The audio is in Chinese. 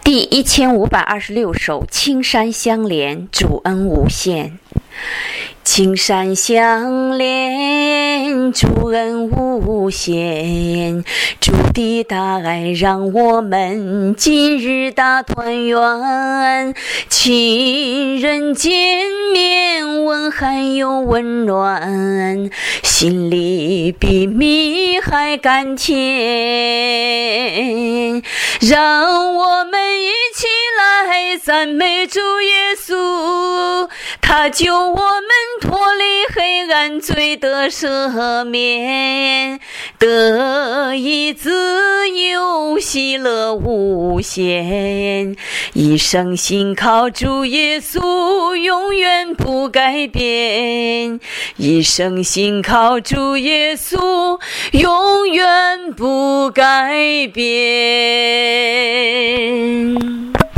第1526首，青山相连，主恩无限。青山相连，主恩无限，主的大爱让我们今日大团圆，亲人见面问寒又温暖，心里比蜜还甘甜。让我们一起来赞美主耶稣，他救我们脱离黑暗，罪得赦免，得以自由，喜乐无限。一生信靠主耶稣，永远不改变。一生信靠主耶稣，永远不改变。